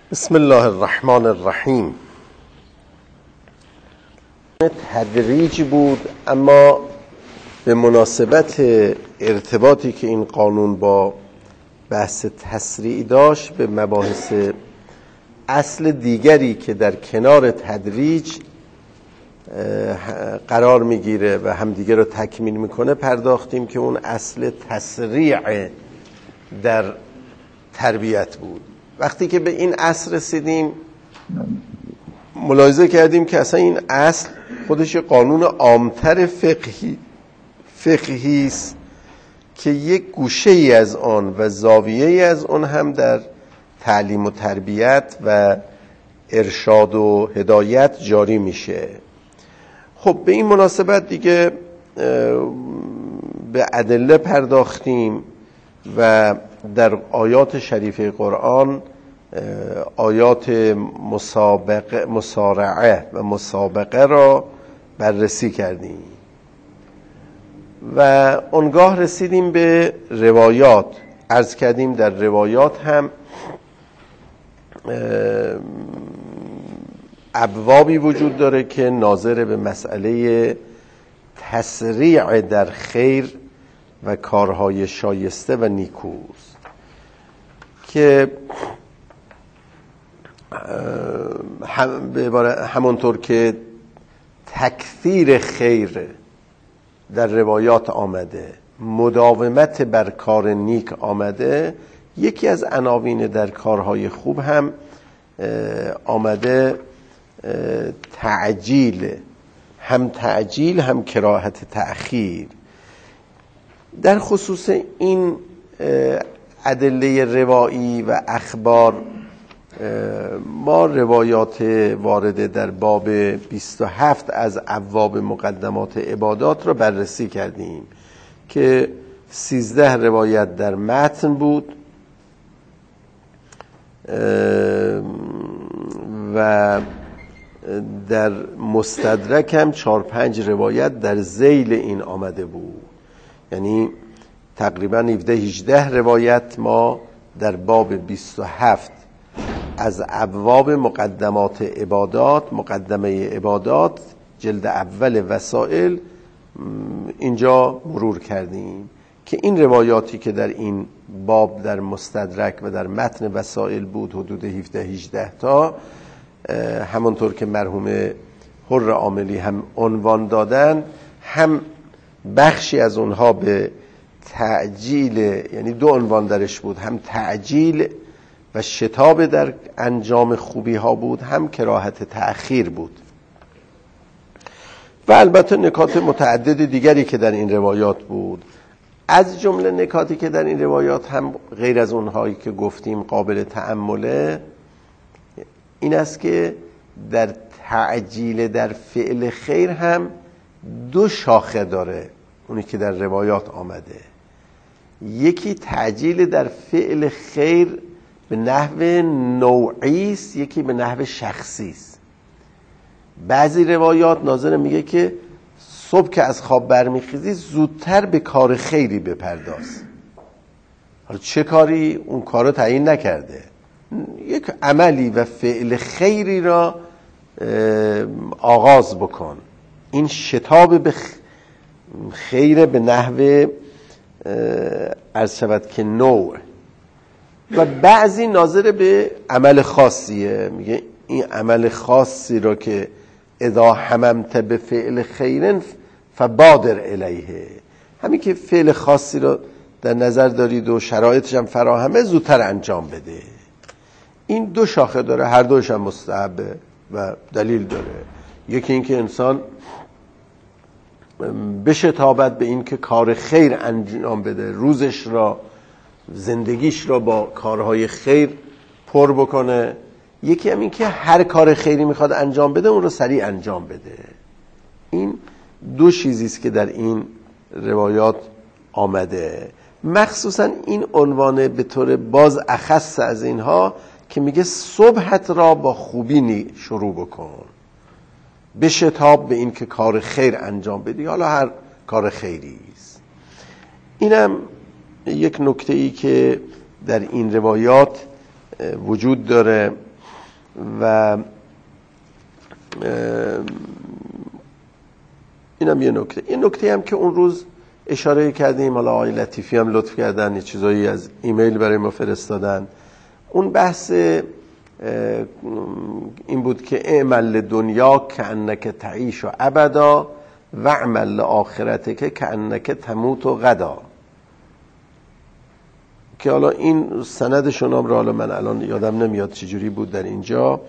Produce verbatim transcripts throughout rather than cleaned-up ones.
بسم الله الرحمن الرحیم. تدریج بود، اما به مناسبت ارتباطی که این قانون با بحث تسریع داشت به مباحث اصل دیگری که در کنار تدریج قرار میگیره و همدیگه رو تکمیل میکنه پرداختیم که اون اصل تسریع در تربیت بود. وقتی که به این اصل رسیدیم ملاحظه کردیم که اصلا این اصل خودش قانون عامتر فقهی فقهی است که یک گوشه ای از آن و زاویه ای از آن هم در تعلیم و تربیت و ارشاد و هدایت جاری میشه. خب به این مناسبت دیگه به ادله پرداختیم و در آیات شریفه قرآن آیات مسابقه مسارعه و مسابقه را بررسی کردیم و اونگاه رسیدیم به روایات. عرض کردیم در روایات هم ابوابی وجود داره که ناظر به مسئله تسریع در خیر و کارهای شایسته و نیکوست که هم همونطور که تکثیر خیر در روایات آمده، مداومت بر کار نیک آمده، یکی از عناوین در کارهای خوب هم آمده تعجیل، هم تعجیل هم کراهت تأخیر. در خصوص این ادله روایی و اخبار ما روایات وارده در باب بیست و هفت از ابواب مقدمات عبادات را بررسی کردیم که سیزده روایت در متن بود و در مستدرک هم چهار پنج روایت در ذیل این آمده بود، یعنی تقریبا هفده هجده روایت ما در باب بیست و هفت از ابواب مقدمات عبادات، مقدمه عبادات جلد اول وسائل اینجا مرور کردیم که این روایاتی که در این باب در مستدرک و در متن وسائل بود حدود هفده هجده تا، همونطور که مرحوم حر عاملی هم عنوان دادن، هم بخشی از اونها به تعجیل، یعنی دو عنوان درش بود، هم تعجیل و شتاب در انجام خوبی ها بود، هم کراهت تأخیر بود و البته نکات متعدد دیگری که در این روایات بود. از جمله نکاتی که در این روایات هم غیر از اونهایی که گفتیم قابل تأمله این است که در تعجیل در فعل خیر هم دو شاخه داره، اونی که در روایات آمده. یکی تعجیل در فعل خیر به نحو نوعی است، یکی به نحو شخصی است. بعضی روایات ناظر میگه که صبح که از خواب برمیخیزی زودتر به کار خیری بپرداز. حالا چه کاری؟ اون کارو تعیین نکرده، یک عملی و فعل خیری را آغاز بکن. این شتاب به خیر به نحو عرض شود که نوع. و بعضی ناظر به عمل خاصیه، میگه این عمل خاصی را که اذا هممت به فعل خیرن فبادر الیه، همین که فعل خاصی را در نظر دارید و شرایطش هم فراهمه زودتر انجام بده. این دو شاخه داره، هر دوش هم مستحبه و دلیل داره. یکی این که انسان بشتابد به این که کار خیر انجام بده، روزش را، زندگیش را با کارهای خیر پر بکنه. یکی هم این که هر کار خیری میخواد انجام بده اون رو سریع انجام بده. این دو چیزی است که در این روایات آمده، مخصوصا این عنوان به طور باز اخص از اینها که میگه صبحت را با خوبی شروع بکن، به شتاب به این که کار خیر انجام بدی، حالا هر کار خیری است. اینم یک نکته ای که در این روایات وجود داره و اینم یه نکته. این نکته هم که اون روز اشاره کردیم، حالا آقای لطیفی هم لطف کردن یه چیزایی از ایمیل برای ما فرستادن، اون بحث این بود که اعمل دنیا کأنک تعیش و ابدا و اعمل آخرتک کأنک تموت و غدا، که حالا این سندشون هم را حالا من الان یادم نمیاد چجوری بود در اینجا.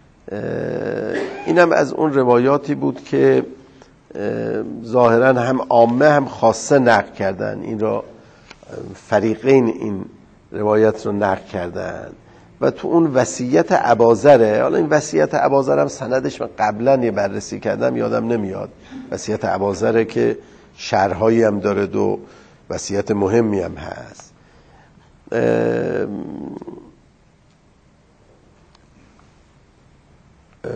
اینم از اون روایاتی بود که ظاهرا هم عامه هم خاصه نقل کردن، این را فریقین این روایت رو نقل کردن و تو اون وصیت اباذره، حالا این وصیت اباذر هم سندش من قبلا یه بررسی کردم یادم نمیاد، وصیت اباذره که شرحایی هم داره و وصیت مهمی هم هست. اه اه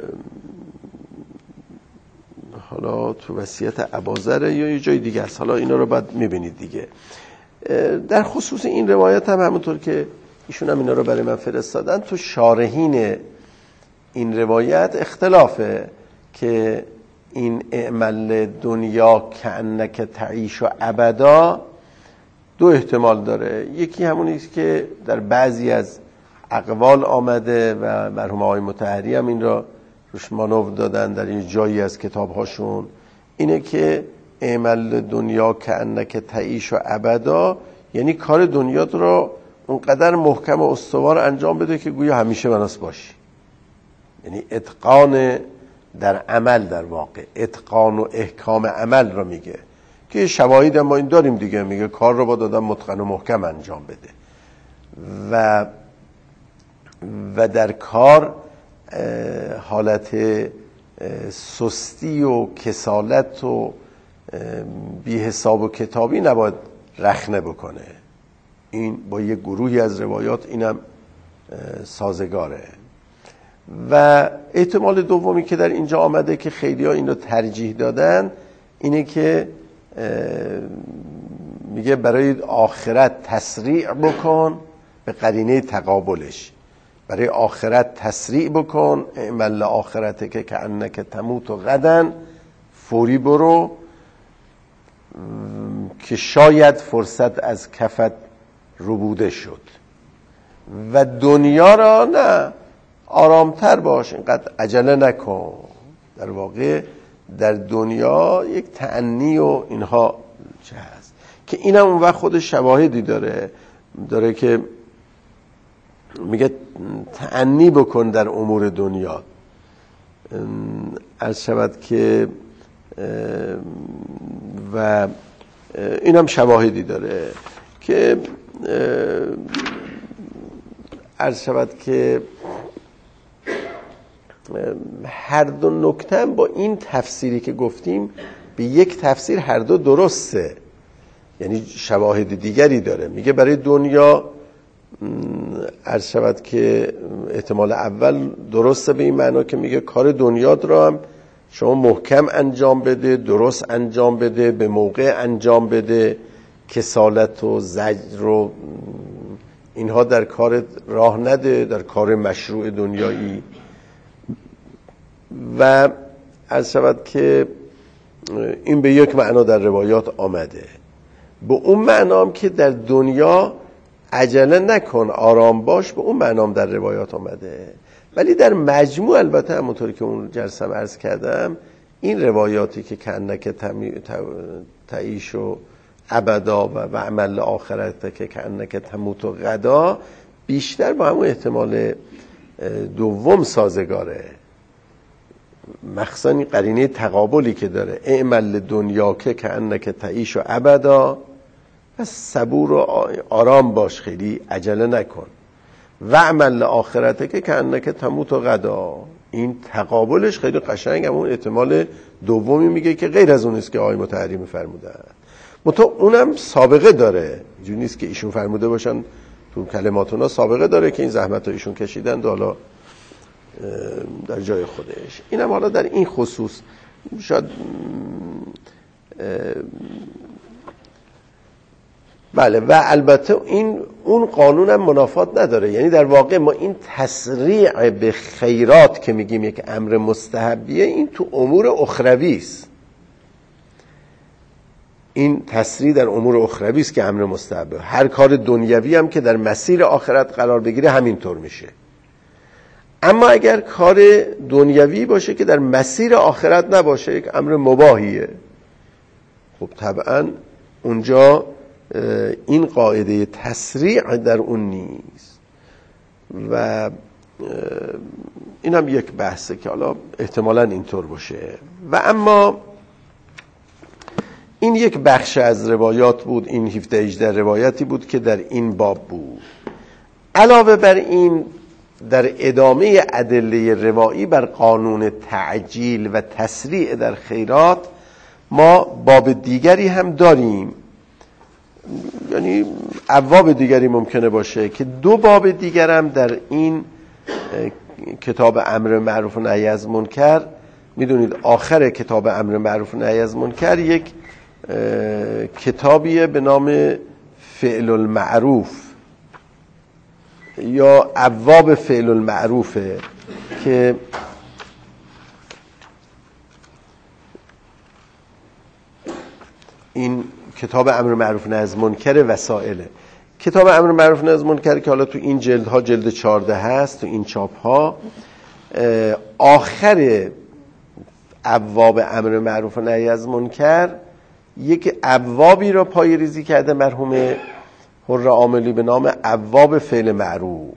حالا تو وصیت اباذر یا یه جای دیگه است، حالا اینا رو باید میبینید دیگه. در خصوص این روایت هم همونطور که ایشون هم اینا رو برای من فرستادن، تو شارحین این روایت اختلافه که این اعمل دنیا کأنک تعیش و ابدا دو احتمال داره. یکی همونیست که در بعضی از اقوال آمده و مرحوم آقای مطهری هم این را روش مانور دادن در این جایی از کتابهاشون، اینه که اعمل دنیا کأنک تعیش و ابدا یعنی کار دنیات رو اونقدر محکم و استوار انجام بده که گویا همیشه بناس باشی، یعنی اتقان در عمل، در واقع اتقان و احکام عمل رو میگه که شواهد ما این داریم دیگه، میگه کار رو با دادن متقن و محکم انجام بده و و در کار حالت سستی و کسالت و بی حساب و کتابی نباید رخنه بکنه. این با یه گروهی از روایات اینم سازگاره. و احتمال دومی که در اینجا آمده که خیلی ها این رو ترجیح دادن اینه که میگه برای آخرت تسریع بکن به قرینه تقابلش، برای آخرت تسریع بکن، اعمل آخرت که کأنک تموت و غدن، فوری برو که شاید فرصت از کفت ربوده شد. و دنیا را نه، آرامتر باش، اینقدر عجله نکن. در واقع در دنیا یک تأنی و اینها چه هست که اینم اون وقت خود شواهدی داره داره که میگه تأنی بکن در امور دنیا. عرض شود که و اینم شواهدی داره که عرض شود که هر دو نکته با این تفسیری که گفتیم به یک تفسیر هر دو درسته، یعنی شواهد دیگری داره. میگه برای دنیا عرض شود که احتمال اول درسته به این معنا که میگه کار دنیات رو هم شما محکم انجام بده، درست انجام بده، به موقع انجام بده، کسالت و زجر و اینها در کار راه نده، در کار مشروع دنیایی. و عرض شود که این به یک معنا در روایات آمده، به اون معنا هم که در دنیا عجله نکن، آرام باش، به اون معنا هم در روایات آمده. ولی در مجموع البته همونطوری که اون جلسه عرض کردم این روایاتی که کأنک تعیش و ابدا و اعمل آخرت که کأنک تموت و غدا بیشتر با همون احتمال دوم سازگاره، مخصوصا این قرینه تقابلی که داره، اعمل دنیا که کأنک تعیش و ابدا، پس صبور و آرام باش، خیلی عجله نکن، و اعمل آخرت که کأنک تموت و غدا. این تقابلش خیلی قشنگ همون احتمال دومی میگه که غیر از اون است که آقای مطهری میفرمودن، متو اونم سابقه داره، اینجوری نیست که ایشون فرموده باشن تو کلماتونا، سابقه داره که این زحمت رو ایشون کشیدن و حالا در جای خودش. اینم حالا در این خصوص شاید بله، و البته این اون قانون هم منافات نداره. یعنی در واقع ما این تسریع به خیرات که میگیم یک امر مستحبیه، این تو امور اخروی است. این تسریع در امور اخروی است که امر مستحبه. هر کار دنیوی هم که در مسیر آخرت قرار بگیره همینطور میشه. اما اگر کار دنیوی باشه که در مسیر آخرت نباشه، یک امر مباحیه، خب طبعا اونجا این قاعده تسریع در اون نیست. و این هم یک بحثه که حالا احتمالاً اینطور باشه. و اما این یک بخش از روایات بود، این هفده هجده روایتی بود که در این باب بود. علاوه بر این، در ادامه ادله روایی بر قانون تعجیل و تسریع در خیرات، ما باب دیگری هم داریم. یعنی ابواب دیگری ممکنه باشه که دو باب دیگر هم در این کتاب امر معروف و نهی از منکر، میدونید آخر کتاب امر معروف و نهی از منکر یک کتابیه به نام فعل المعروف یا ابواب فعل المعروفه که این کتاب امر معروف نهی از منکر وسائله. کتاب امر معروف نهی از منکر که حالا تو این جلدها، جلد چهارده هست، تو این چاپ ها، آخر ابواب امر معروف و نهی از منکر یک ابوابی را پای ریزی کرده مرحوم حر عاملی به نام ابواب فعل معروف.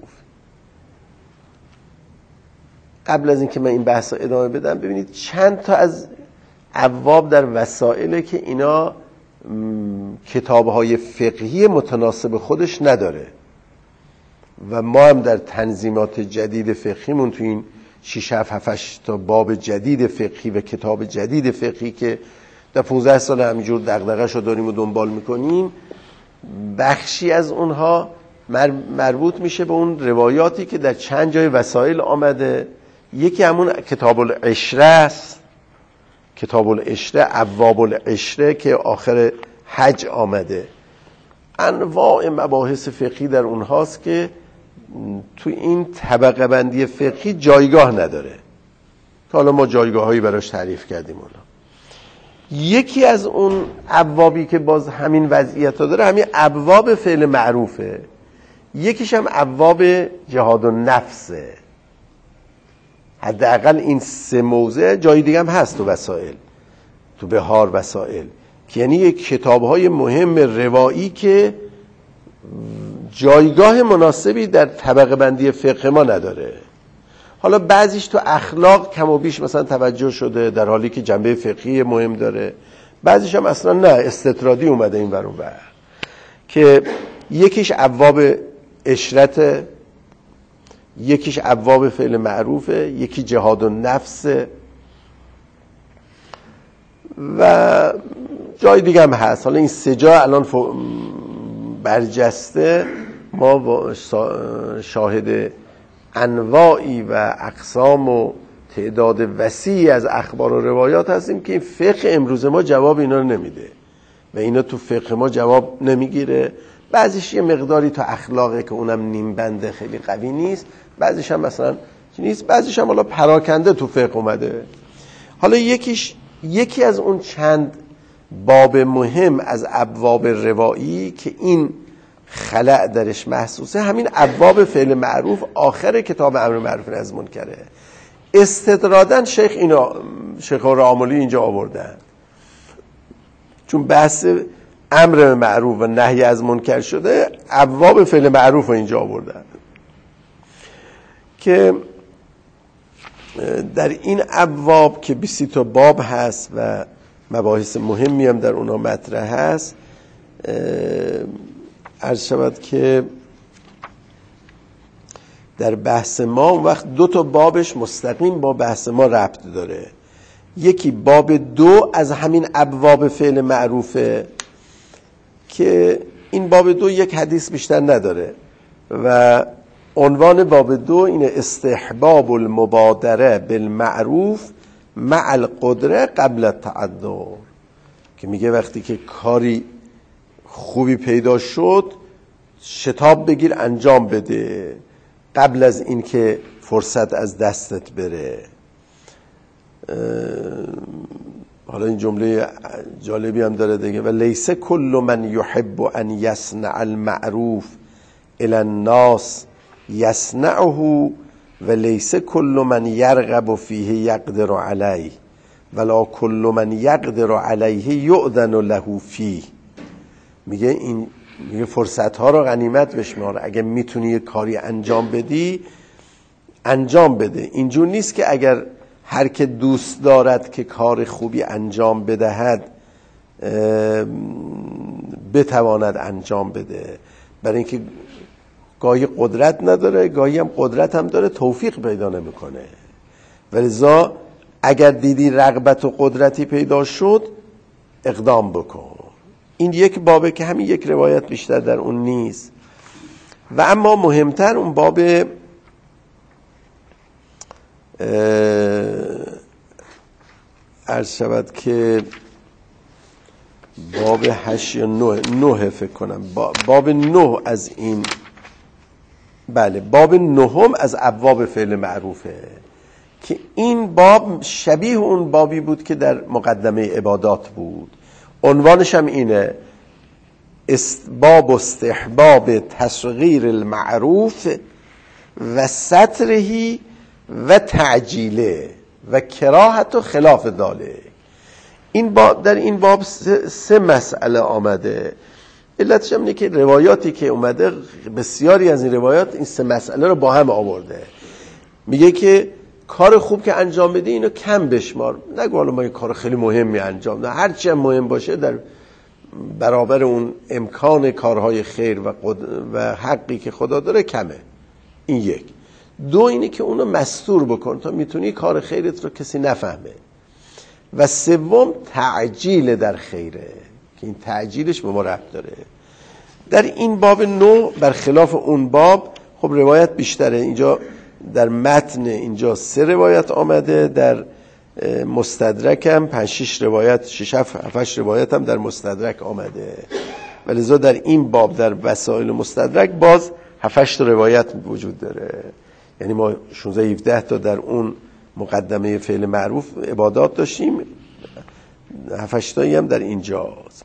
قبل از اینکه من این بحث رو ادامه بدم، ببینید چند تا از ابواب در وسائله که اینا کتاب‌های فقهی متناسب خودش نداره و ما هم در تنظیمات جدید فقهیمون تو این شش هفت هشت تا باب جدید فقهی و کتاب جدید فقهی که در پانزده سال همینجور دغدغه‌شو داریم و دنبال میکنیم، بخشی از اونها مربوط میشه به اون روایاتی که در چند جای وسائل آمده. یکی همون کتاب العشره است، کتاب العشره، ابواب العشره که آخر حج آمده. انواع مباحث فقهی در اونهاست که تو این طبقه بندی فقهی جایگاه نداره، که حالا ما جایگاه هایی براش تعریف کردیم. حالا یکی از اون ابوابی که باز همین وضعیت ها داره، همین ابواب فعل معروفه. یکیش هم ابواب جهاد و نفسه. حداقل این سه موضع، جای دیگه هم هست تو وسائل، تو بهار وسائل، که یعنی یک کتاب‌های مهم روایی که جایگاه مناسبی در طبقه بندی فقه ما نداره. حالا بعضیش تو اخلاق کم و بیش مثلا توجه شده در حالی که جنبه فقهی مهم داره، بعضیش هم اصلا نه، استطرادی اومده این ور اون ور. که یکیش ابواب عشرت، یکیش ابواب فعل معروفه، یکی جهاد و نفس و جای دیگه هم هست. حالا این سه جا الان برجسته ما شاهد انواعی و اقسام و تعداد وسیعی از اخبار و روایات هستیم که این فقه امروز ما جواب اینا رو نمیده و اینا تو فقه ما جواب نمیگیره. بعضیش یه مقداری تو اخلاقه که اونم نیم بنده، خیلی قوی نیست. بعضیش هم مثلا نیست، بعضیش هم حالا پراکنده تو فقه اومده. حالا یکیش یکی از اون چند باب مهم از ابواب روایی که این خلأ درش محسوسه، همین ابواب فعل معروف آخر کتاب امر معروف نهی از منکره. استطرادن شیخ اینا شیخ راملی اینجا آوردن، چون بحث امر معروف و نهی از منکر شده، ابواب فعل معروف رو اینجا آوردن که در این ابواب که بیست تا باب هست و مباحث مهمی هم در اونها مطرح هست، عرض شود که در بحث ما اون وقت دو تا بابش مستقیم با بحث ما ربط داره. یکی باب دو از همین ابواب فعل معروفه که این باب دو یک حدیث بیشتر نداره و عنوان باب دو اینه: استحباب المبادره بالمعروف مع القدره قبل التعذر. که میگه وقتی که کاری خوبی پیدا شد شتاب بگیر انجام بده قبل از اینکه فرصت از دستت بره. حالا این جمله جالبی هم داره دیگه، و لیس کل من یحب ان یصنع المعروف الی الناس یصنعه و لیس کل من یرغب فیه یقدر علیه ولا کل من یقدر علیه یؤذن له فیه. میگه این میگه فرصت ها رو غنیمت بشمار، اگه میتونی یه کاری انجام بدی انجام بده. اینجور نیست که اگر هر که دوست دارد که کار خوبی انجام بدهد بتواند انجام بده، برای اینکه گاهی قدرت نداره، گاهی هم قدرت هم داره توفیق پیدا نمیکنه. ولذا اگر دیدی رغبت و قدرتی پیدا شد اقدام بکن. این یک بابه که همین یک روایت بیشتر در اون نیست. و اما مهمتر اون باب عرض شود که باب هشت یا نه نه فکر کنم باب نه از این، بله باب نهم از ابواب فعل معروفه که این باب شبیه اون بابی بود که در مقدمه عبادات بود. عنوانش هم اینه باب استحباب تصغیر المعروف و سترهی و تعجیله و کراهت و خلاف ذالک. این باب در این باب سه, سه مسئله آمده. علتش هم اینه که روایاتی که اومده بسیاری از این روایات این سه مسئله رو با هم آورده. میگه که کار خوب که انجام بدی اینو کم بشمار، نگو حالا ما یه کار خیلی مهمی انجام ده، هر چی مهم باشه در برابر اون امکان کارهای خیر و, قد... و حقی که خدا داره کمه. این یک. دو اینه که اونو مستور بکن تا میتونی کار خیرت رو کسی نفهمه. و سوم تعجیل در خیره که این تعجیلش به ما ربط داره. در این باب نو برخلاف اون باب خب روایت بیشتره. اینجا در متن اینجا سه روایت آمده، در مستدرک هم پنج شش روایت، شش هفت روایت هم در مستدرک آمده. ولذا در این باب در وسائل مستدرک باز هفت روایت وجود داره. یعنی ما شانزده هفده تا در اون مقدمه فعل معروف عبادات داشتیم، هفت تایی هم در اینجاست.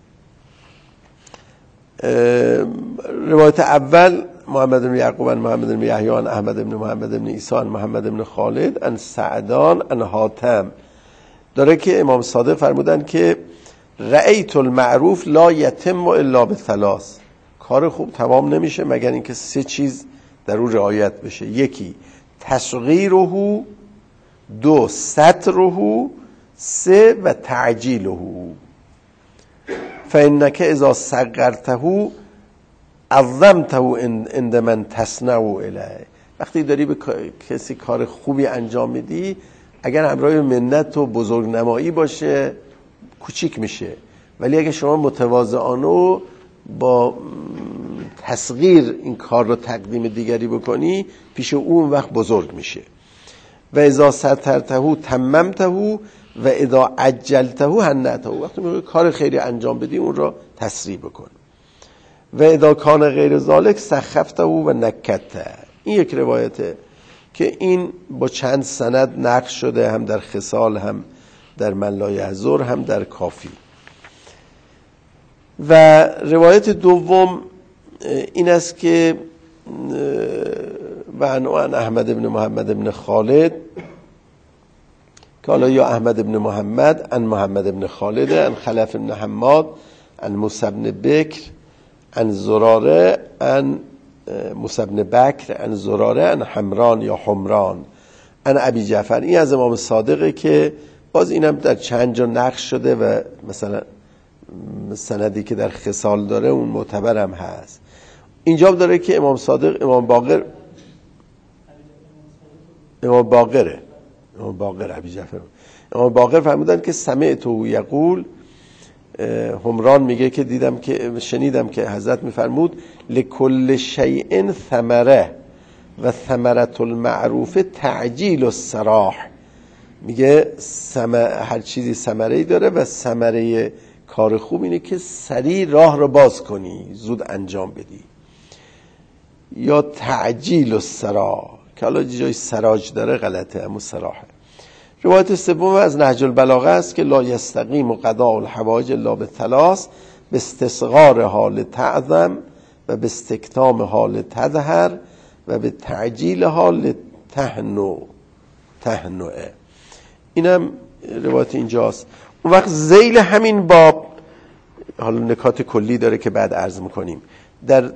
روایت اول محمد بن یعقوب عن محمد بن یحیی عن احمد بن محمد بن عیسی عن محمد بن خالد عن سعدان عن حاتم داره که امام صادق فرمودن که رأیت المعروف لا یتم الا بثلاث، کار خوب تمام نمیشه مگر اینکه سه چیز در اون رعایت بشه. یکی تصغیره، دو ستره، سه و تعجیله. فانک اذا صغرته عظمته عند من تصنع الیه. وقتی داری به کسی کار خوبی انجام میدی اگر همراه منت و بزرگنمایی باشه کوچیک میشه، ولی اگه شما متواضعانه با تصغیر این کار رو تقدیم دیگری بکنی پیش اون وقت بزرگ میشه. و اذا سترته تممته و اذا عجلته هنته، وقتی میگه کار خیری انجام بدی اون رو تسریع بکن. و اذا کان غیر ذالک سخفته و نکته. این یک روایته که این با چند سند نقل شده، هم در خصال، هم در من لا یحضر، هم در کافی. و روایت دوم این است که و عن احمد بن محمد بن خالد که حالا یا احمد بن محمد عن محمد بن خالد عن خلف بن حماد عن موسی بن بکر عن زراره عن موسی بن بکر عن زراره عن حمران یا حمران عن ابی جعفر. این از امام صادقه که باز اینم در چند جا نقش شده و مثلا سندی که در خصال داره اون معتبر هم هست. اینجا داره که امام صادق امام باقر امام باقره امام باقر ابی جعفر امام باقر فرمودن که سمعت یقول، حمران میگه که دیدم که شنیدم که حضرت میفرمود لکل شیء ثمره و ثمرة المعروف تعجیل السراح. میگه هر چیزی ثمره‌ای داره و ثمره کار خوب اینه که سریع راه رو باز کنی، زود انجام بدی. یا تعجیل السرا که حالا جای سراج داره غلطه، اما سراحه. روایت سوم از نهج البلاغه است که لا یستقیم قضاء الحوائج الا بالثلاث، به استصغار حال تعظم و به استکتام حال تظهر و به تعجیل حال تهنو تهنوه. اینم روایت اینجاست. اون وقت ذیل همین باب حالا نکات کلی داره که بعد عرض میکنیم. در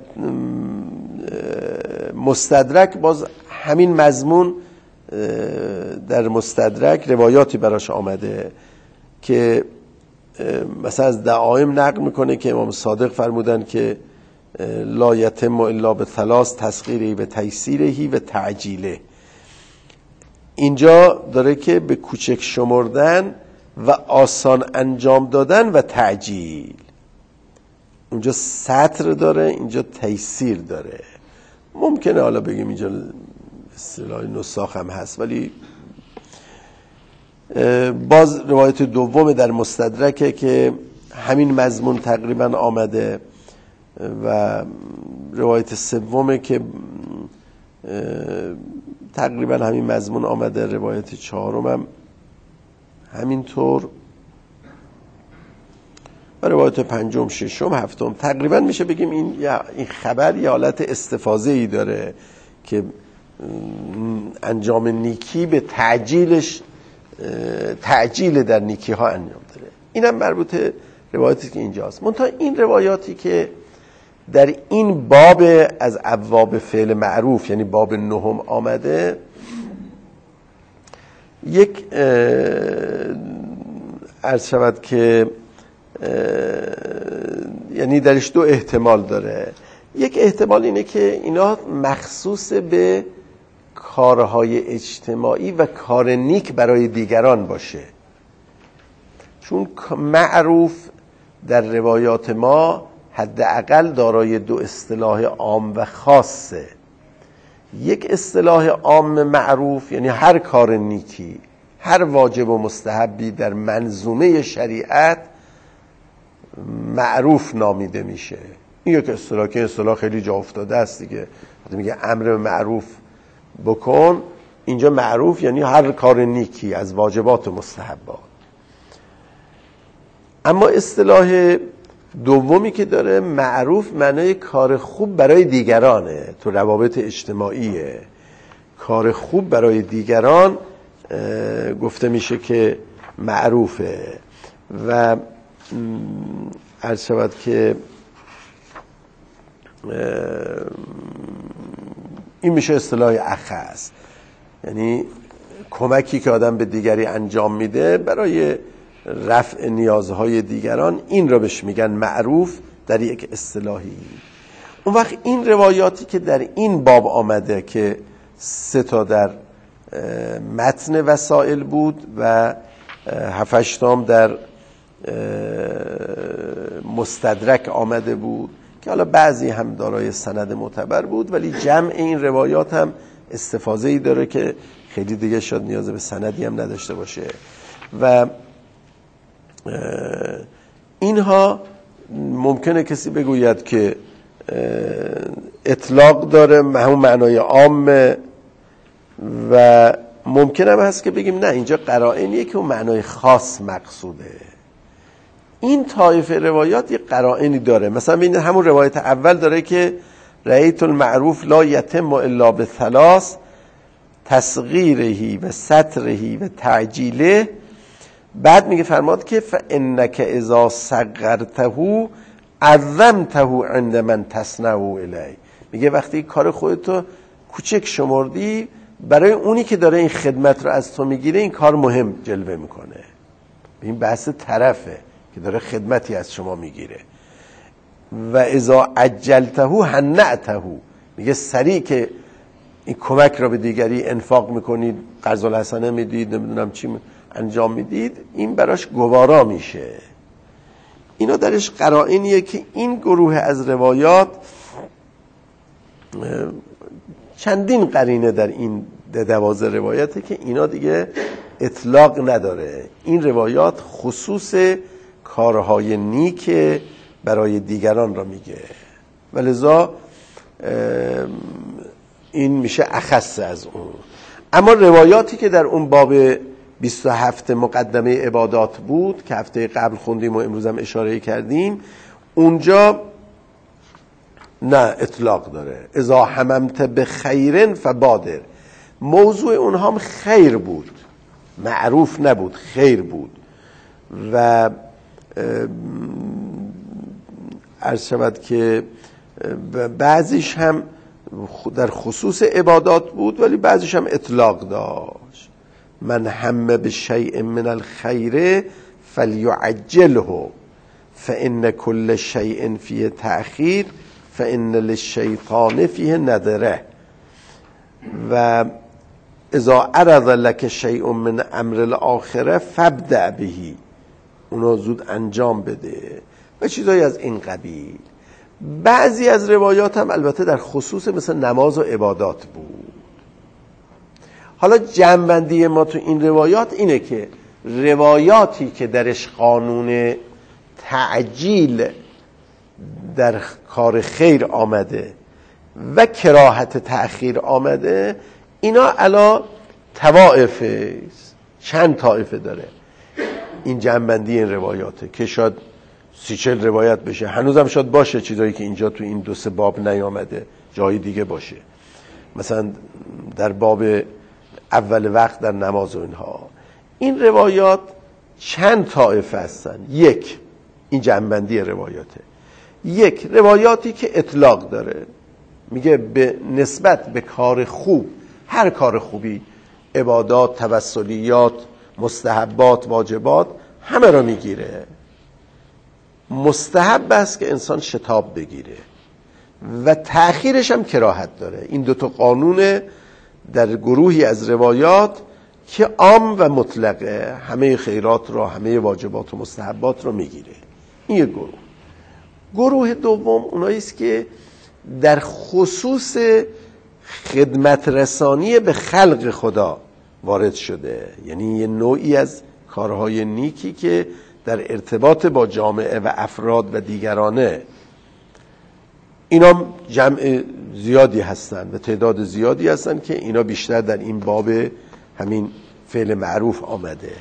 مستدرک باز همین مضمون در مستدرک روایاتی براش آمده که مثلا از دعائم نقل میکنه که امام صادق فرمودن که لا یتم الا بثلاث تسخیره و تیسیره و تعجیله. اینجا داره که به کوچک شمردن و آسان انجام دادن و تعجیل. اونجا سطر داره، اینجا تیسیر داره. ممکنه حالا بگیم اینجا اصطلاح نساخ هم هست، ولی باز روایت دوم در مستدرکه که همین مضمون تقریبا آمده و روایت سومه که تقریبا همین مضمون آمده. روایت چهارم هم همینطور و روایت پنجم، ششم، هفتم. تقریبا میشه بگیم این این خبر یه حالت استفاضه ای داره که انجام نیکی به تعجیلش تعجیل در نیکی ها انجام داره. اینم مربوطه روایاتی که اینجاست. منتها این روایاتی که در این باب از ابواب فعل معروف یعنی باب نهم آمده، یک عرض شود که یعنی درش دو احتمال داره. یک احتمال اینه که اینا مخصوص به کارهای اجتماعی و کار نیک برای دیگران باشه، چون معروف در روایات ما حداقل دارای دو اصطلاح عام و خاصه. یک اصطلاح عام معروف یعنی هر کار نیکی، هر واجب و مستحبی در منظومه شریعت معروف نامیده میشه. این یک اصطلاح که اصطلاح خیلی جا افتاده است دیگه. وقتی میگه امر معروف بکن، اینجا معروف یعنی هر کار نیکی از واجبات و مستحبات. اما اصطلاح دومی که داره معروف معنای کار خوب برای دیگرانه، تو روابط اجتماعیه. کار خوب برای دیگران گفته میشه که معروفه. و عرض شود که این میشه اصطلاح اخص، یعنی کمکی که آدم به دیگری انجام میده برای رفع نیازهای دیگران، این رو بهش میگن معروف در یک اصطلاحی. اون وقت این روایاتی که در این باب آمده که سه تا در متن وسائل بود و هفتم در مستدرک آمده بود که حالا بعضی هم دارای سند معتبر بود، ولی جمع این روایات هم استفاضه‌ای داره که خیلی دیگه شاید نیاز به سندی هم نداشته باشه. و اینها ممکنه کسی بگوید که اطلاق داره همون معنای عام، و ممکن هم هست که بگیم نه اینجا قرائنیه که اون معنای خاص مقصوده. این طایفه روایات یه قرائنی داره. مثلا ببینید همون روایت اول داره که رأیت المعروف لا یتم الا بثلاث تصغیرهی و سترهی و تعجیله. بعد میگه فرماد که فانک اذا صغرته عظمته عند من تصنعه الی. میگه وقتی کار خودتو کوچک شمردی، برای اونی که داره این خدمت رو از تو میگیره این کار مهم جلوه میکنه. این بحث طرفه که داره خدمتی از شما میگیره. و اذا عجلته هنأته، میگه سریع که این کمک را به دیگری انفاق میکنید، قرض الحسنه میدید، نمیدونم چی انجام میدید، این براش گوارا میشه. اینا درش قرائنیه که این گروه از روایات چندین قرینه در این دوازده روایته که اینا دیگه اطلاق نداره. این روایات خصوص کارهای نیک برای دیگران را میگه و لذا این میشه اخص از اون. اما روایاتی که در اون باب بیست و هفت مقدمه عبادات بود که هفته قبل خوندیم و امروز هم اشاره کردیم، اونجا نه اطلاق داره. اذا هممت به خیرن فبادر. موضوع اونها هم خیر بود، معروف نبود، خیر بود. و عرض شود که بعضیش هم در خصوص عبادات بود ولی بعضیش هم اطلاق داشت. من همه به شیء من الخیر فلیعجله فان کل شیء فیه تأخیر فان للشیطان فیه نظره و اذا عرض لك شیء من امر الاخره فابدأ به، اونو زود انجام بده و چیزایی از این قبیل. بعضی از روایات هم البته در خصوص مثل نماز و عبادات بود. حالا جمع‌بندی ما تو این روایات اینه که روایاتی که درش قانون تعجیل در کار خیر آمده و کراهت تأخیر آمده، اینا علا طوائفه، چند طائفه داره این جمع‌بندی این روایاته که شاید سی چل روایت بشه، هنوزم شاید باشه چیزایی که اینجا تو این دو سه باب نیامده جای دیگه باشه، مثلا در باب اول وقت در نماز و اینها. این روایات چند طائفه هستن. یک، این جمع‌بندی روایاته. یک، روایاتی که اطلاق داره، میگه به نسبت به کار خوب، هر کار خوبی، عبادات، توسلیات، مستحبات، واجبات، همه رو میگیره. مستحب است که انسان شتاب بگیره و تأخیرش هم کراهت داره. این دوتا قانون در گروهی از روایات که عام و مطلقه، همه خیرات رو، همه واجبات و مستحبات رو میگیره. این یک گروه. گروه دوم اونایی است که در خصوص خدمت رسانی به خلق خدا وارد شده، یعنی یه نوعی از کارهای نیکی که در ارتباط با جامعه و افراد و دیگرانه. اینا جمع زیادی هستن و تعداد زیادی هستن که اینا بیشتر در این باب همین فعل معروف آمده.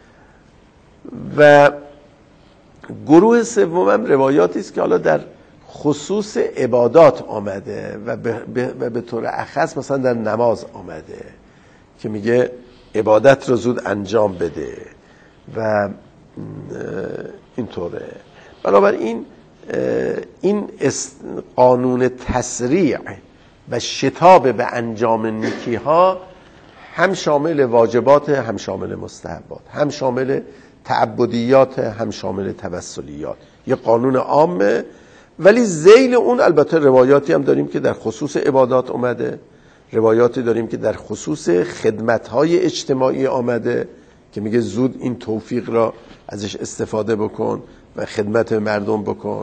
و گروه سومم روایاتی است که حالا در خصوص عبادات آمده و به, به, و به طور اخص مثلا در نماز آمده که میگه عبادت رو زود انجام بده و اینطوره. بنابراین این قانون تسریع و شتاب به انجام نیکی ها هم شامل واجبات، هم شامل مستحبات، هم شامل تعبدیات، هم شامل توسلیات. یه قانون عامه، ولی ذیل اون البته روایاتی هم داریم که در خصوص عبادات اومده، روایاتی داریم که در خصوص خدمت‌های اجتماعی آمده که میگه زود این توفیق را ازش استفاده بکن و خدمت مردم بکن.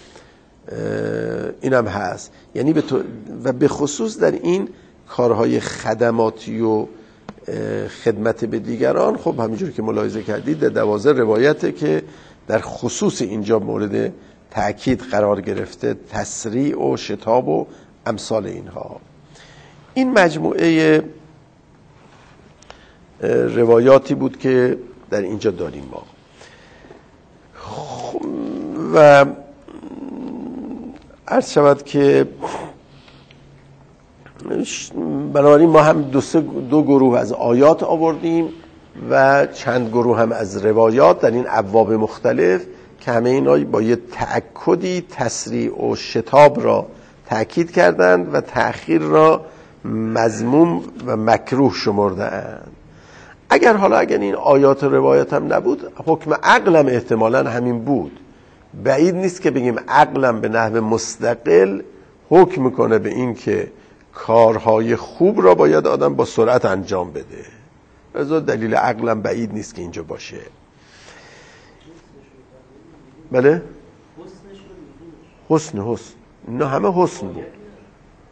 اینم هست. یعنی به تو و به خصوص در این کارهای خدماتی و خدمت به دیگران، خب همینجور که ملاحظه کردید در دوازده روایته که در خصوص اینجا مورد تأکید قرار گرفته، تسریع و شتاب و امثال اینها. این مجموعه روایاتی بود که در اینجا داریم ما. و عرض شود که بنابراین ما هم دو, دو گروه از آیات آوردیم و چند گروه هم از روایات در این ابواب مختلف که همه اینا با یه تأکدی تسریع و شتاب را تأکید کردند و تأخیر را مذموم و مکروه شمردند. اگر حالا اگر این آیات و روایات هم نبود، حکم عقلم احتمالاً همین بود. بعید نیست که بگیم عقلم به نحو مستقل حکم میکنه به این که کارهای خوب را باید آدم با سرعت انجام بده. از دلیل عقلم بعید نیست که اینجا باشه. بله؟ حسن حسن نه همه حسن بود.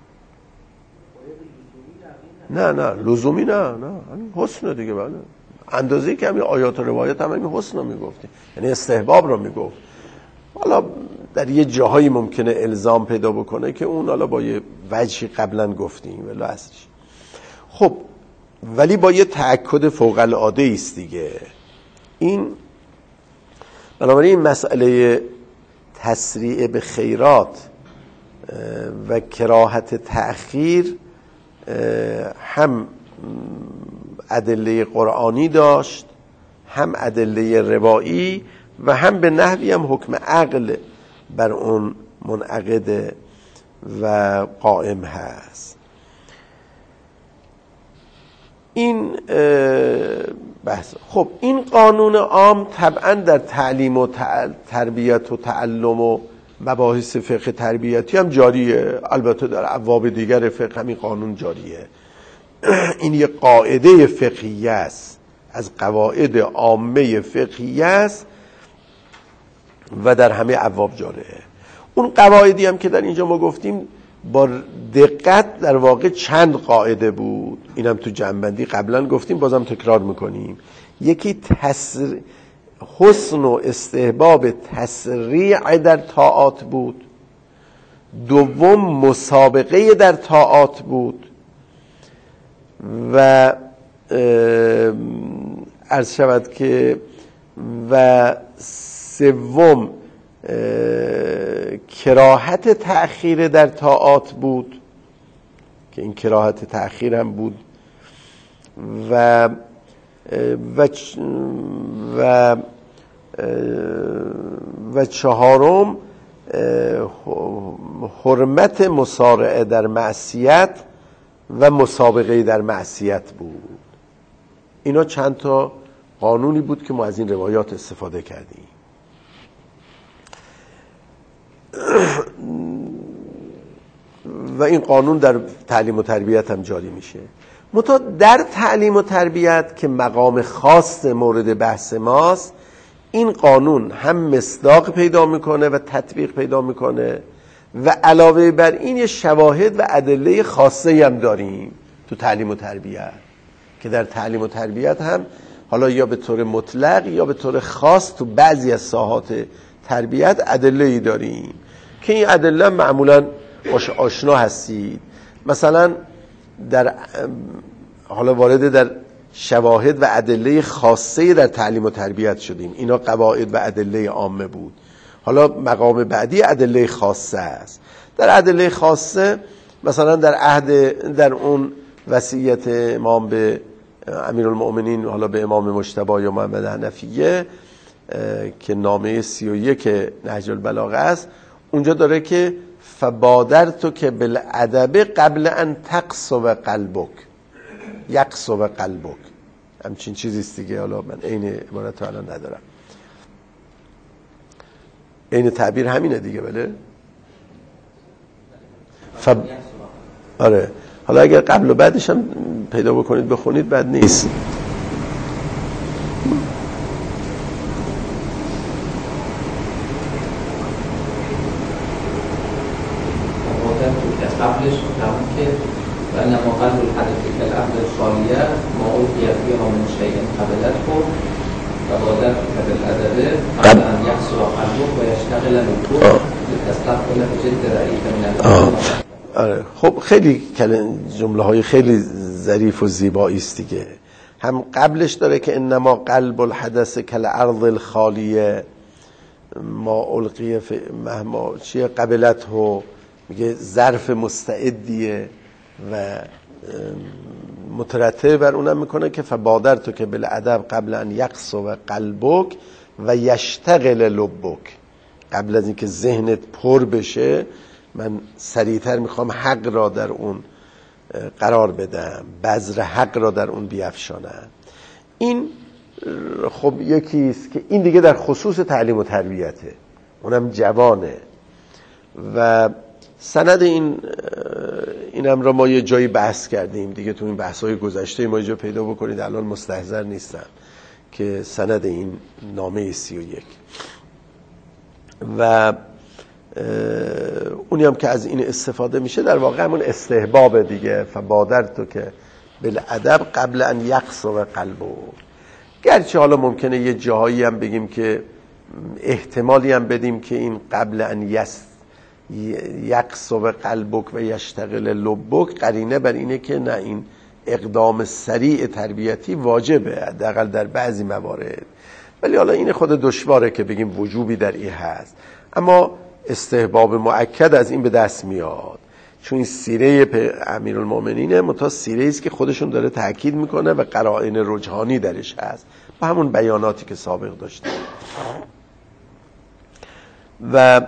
نه نه لزومی نه نه حسن دیگه. بله اندازه‌ای که همین آیات و روایات هم همین حسن رو میگفتی، یعنی استحباب رو میگفت. حالا در یه جاهایی ممکنه الزام پیدا بکنه که اون حالا با یه وجهی قبلا گفتیم ولی اصلش خب ولی با یه تأکد فوق العاده است دیگه. این بنابراین این مسئله تسریع به خیرات و کراهت تأخیر هم ادله قرآنی داشت، هم ادله روایی و هم به نحوی هم حکم عقل بر اون منعقد و قائم هست. این بحث. خب این قانون عام طبعا در تعلیم و تربیت و تعلم و مباحث فقه تربیتی هم جاریه، البته در ابواب دیگر فقه همین قانون جاریه. این یه قاعده فقهیه است، از قواعد عامه فقهیه است و در همه ابواب جاریه. اون قواعدی هم که در اینجا ما گفتیم با دقت در واقع چند قاعده بود، اینم تو جنبندی قبلا گفتیم، بازم تکرار میکنیم. یکی تسر... حسن و استحباب تسریع در طاعات بود، دوم مسابقه در طاعات بود و عرض شود که و سوم کراهت تأخیر در طاعات بود که این کراهت تأخیر هم بود و و و و چهارم حرمت مسارعه در معصیت و مسابقه در معصیت بود. اینا چند تا قانونی بود که ما از این روایات استفاده کردیم. و این قانون در تعلیم و تربیت هم جاری میشه. منتها در تعلیم و تربیت که مقام خاص مورد بحث ماست، این قانون هم مصداق پیدا میکنه و تطبیق پیدا میکنه و علاوه بر این یه شواهد و ادله خاصه هم داریم تو تعلیم و تربیت، که در تعلیم و تربیت هم حالا یا به طور مطلق یا به طور خاص تو بعضی از ساحات تربیت ادله‌ای داریم که این ادله معمولا آشنا هستید. مثلا در حالا وارد در شواهد و ادله خاصه در تعلیم و تربیت شدیم، اینا قواعد و ادله عامه بود. حالا مقام بعدی ادله خاصه است. در ادله خاصه مثلا در عهد در اون وصیت امام به امیرالمؤمنین، حالا به امام مجتبی یا محمد حنفیه که نامه سی و یک نهج البلاغه است، اونجا داره که فبادرت که بالادب قبل ان تقصب قلبک، یقصب قلبک، همچین چیزیست دیگه. حالا من عین عبارت رو الان ندارم، عین تعبیر همینه دیگه. بله فب... آره حالا اگر قبل و بعدش هم پیدا بکنید بخونید بد نیست. قبلش تمام که و انما قلب الحدث كالعقل الخالیه ما القی فیها من شیء قبلته و بادرت بالادب قبل ان یحصل قلبك و یشتغل نفسك لتستقبل بجد رأیت من الامر. آره خب خیلی جمله های خیلی ظریف و زیبایی است دیگه. هم قبلش داره که انما قلب الحدث كالارض الخالیه ما القی مهما چیه قبلته، میگه ظرف مستعدیه و مترتب بر اونم میکنه که فبادرت که بالادب قبل ان یقصب قلبک و یشتغل لبک، قبل از اینکه ذهنت پر بشه من سریعتر میخوام حق را در اون قرار بدم، بذر حق را در اون بیفشانم. این خب یکیست که این دیگه در خصوص تعلیم و تربیته، اونم جوانه و سند این اینم را ما یه جایی بحث کردیم دیگه، تو این بحث‌های گذشته ما جا پیدا بکنید، الان مستحضر نیستم که سند این نامه سی و یک و اونی هم که از این استفاده میشه در واقع همون استحباب دیگه. فبادرت که بالادب قبل ان یقصب قلبه، گرچه حالا ممکنه یه جاهایی هم بگیم که احتمالی هم بدیم که این قبل ان یس یقصب قلبک و یشتغل لبک قرینه بر اینه که نه، این اقدام سریع تربیتی واجبه حداقل در بعضی موارد، ولی حالا این خود دشواره که بگیم وجوبی در این هست، اما استحباب مؤکد از این به دست میاد، چون این سیره امیرالمومنینه متا سیره است که خودشون داره تاکید میکنه و قرائن رجحانی درش هست با همون بیاناتی که سابق داشته. و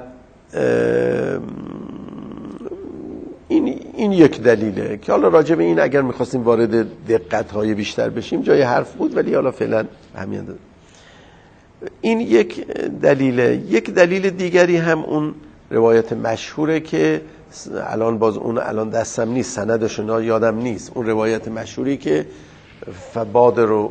این این یک دلیله که حالا راجع به این اگر میخواستیم وارد دقت‌های بیشتر بشیم جای حرف بود، ولی حالا فعلا همین داد. این یک دلیله. یک دلیل دیگری هم اون روایت مشهوره که الان باز اون الان دستم نیست، سندشون یادم نیست، اون روایت مشهوری که فبادر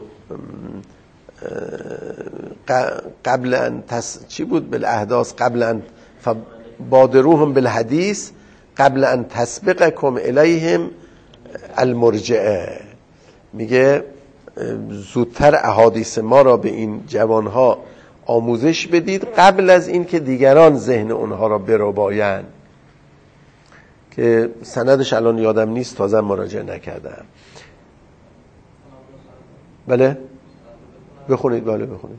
قبل ان تس چی بود بالاحداث قبل ان فبادروهم بالحدیث قبل ان تسبقکم الیهم المرجعه، میگه زودتر احادیث ما را به این جوانها آموزش بدید قبل از این که دیگران ذهن اونها را بربایند، که سندش الان یادم نیست، تازه مراجعه نکردم. بله بخونید، بله بخونید.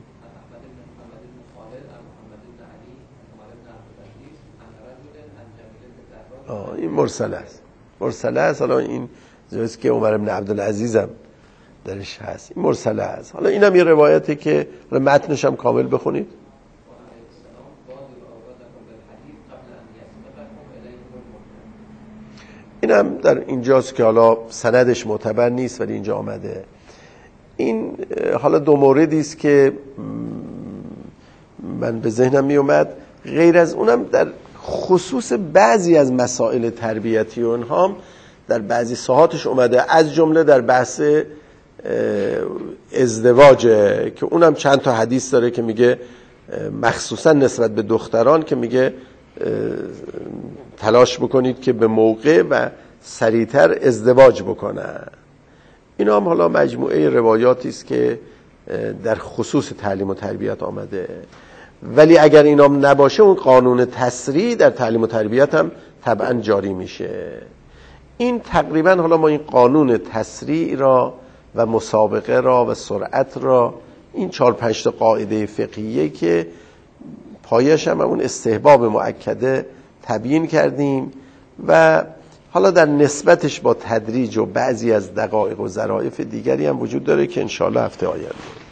آه این مرسل است، مرسل است. حالا این جایست که عمر بن عبدالعزیز هم درش هست، این مرسل است. حالا اینم یه روایتی که متنش هم کامل بخونید. اینم در اینجاست که حالا سندش معتبر نیست ولی اینجا آمده. این حالا دو موردی است که من به ذهنم می اومد، غیر از اونم در خصوص بعضی از مسائل تربیتی و اونها هم در بعضی ساحاتش اومده، از جمله در بحث ازدواج که اونم چند تا حدیث داره که میگه مخصوصا نسبت به دختران که میگه تلاش بکنید که به موقع و سریعتر ازدواج بکنن. اینا هم حالا مجموعه روایاتی است که در خصوص تعلیم و تربیت آمده، ولی اگر اینا هم نباشه اون قانون تسریع در تعلیم و تربیت هم طبعا جاری میشه. این تقریبا حالا ما این قانون تسریع را و مسابقه را و سرعت را، این چهار پنج تا قاعده فقهیه که پایش هم اون استحباب مؤکده تبیین کردیم و حالا در نسبتش با تدریج و بعضی از دقایق و ظرافت دیگری هم وجود داره که انشاءالله هفته آینده